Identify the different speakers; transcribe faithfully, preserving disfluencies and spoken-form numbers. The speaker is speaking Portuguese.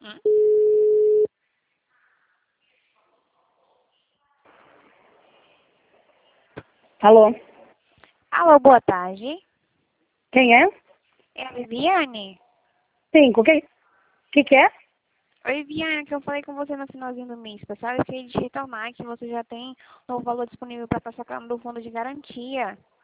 Speaker 1: Hum?
Speaker 2: Alô?
Speaker 1: Alô, boa tarde.
Speaker 2: Quem é?
Speaker 1: É a Viviane?
Speaker 2: Sim, o que, que que é?
Speaker 1: Oi, Viviane, que eu falei com você no finalzinho do mês passado, eu queria te retomar que você já tem um novo valor disponível para estar sacando do fundo de garantia.